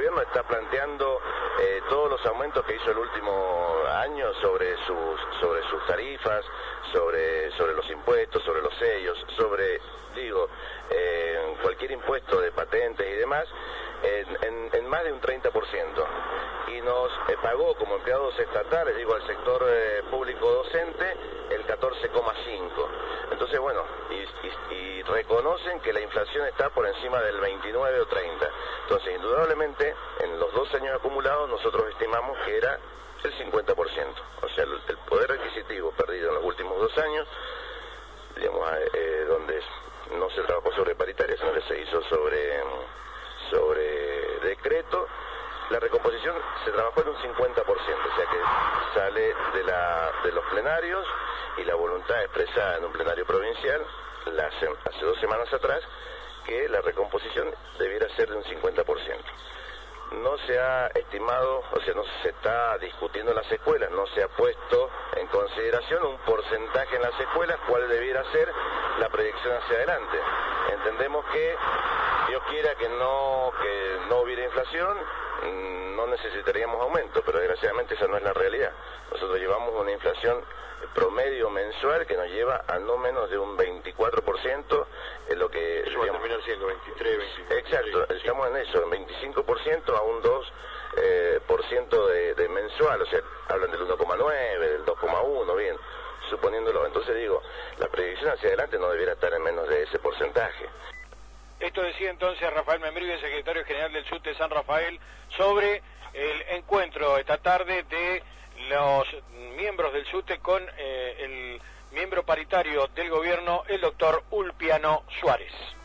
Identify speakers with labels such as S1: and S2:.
S1: gobierno está planteando todos los aumentos que hizo el último año sobre sus tarifas, sobre los impuestos, sobre los sellos, sobre, cualquier impuesto de patentes y demás, en más de un 30%. Y nos pagó como empleados estatales, al sector público docente, el 14,5%. Entonces, bueno, y reconocen que la inflación está por encima del 29 o 30. Entonces, indudablemente, en los 2 años acumulados, nosotros estimamos que era el 50%. O sea, el poder adquisitivo perdido en los últimos 2 años, donde no se trabajó sobre paritaria, sino que se hizo sobre decreto, la recomposición se trabajó en un 50%, o sea que sale de los plenarios, y la voluntad expresada en un plenario provincial hace 2 semanas atrás, que la recomposición debiera ser de un 50%. No se ha estimado, o sea, no se está discutiendo en las escuelas, no se ha puesto en consideración un porcentaje en las escuelas, cuál debiera ser la proyección hacia adelante. Entendemos que Dios quiera que no hubiera inflación, no necesitaríamos aumento, pero desgraciadamente esa no es la realidad. Nosotros llevamos una inflación promedio mensual que nos lleva a no menos de un 24%, en lo que...
S2: Eso va a terminar siendo 23, 25.
S1: Exacto, sí. Estamos en eso, en 25% a un 2% de mensual, o sea, hablan del 1,9, del 2,1, bien, suponiéndolo. Entonces la proyección hacia adelante no debiera estar en menos de ese porcentaje.
S3: Esto decía entonces Rafael Membrives, secretario general del SUTE San Rafael, sobre el encuentro esta tarde de los miembros del SUTE con el miembro paritario del gobierno, el doctor Ulpiano Suárez.